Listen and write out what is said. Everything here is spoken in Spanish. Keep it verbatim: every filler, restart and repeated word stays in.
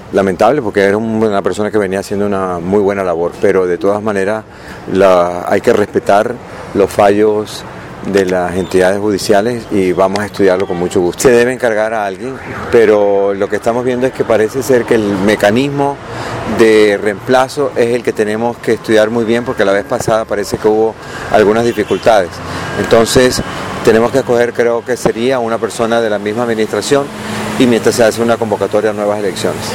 lamentable porque era una persona que venía haciendo una muy buena labor, pero de todas maneras la, hay que respetar los fallos de las entidades judiciales y vamos a estudiarlo con mucho gusto. Se debe encargar a alguien, pero lo que estamos viendo es que parece ser que el mecanismo de reemplazo es el que tenemos que estudiar muy bien, porque la vez pasada parece que hubo algunas dificultades. Entonces tenemos que escoger, creo que sería una persona de la misma administración, y mientras se hace una convocatoria a nuevas elecciones.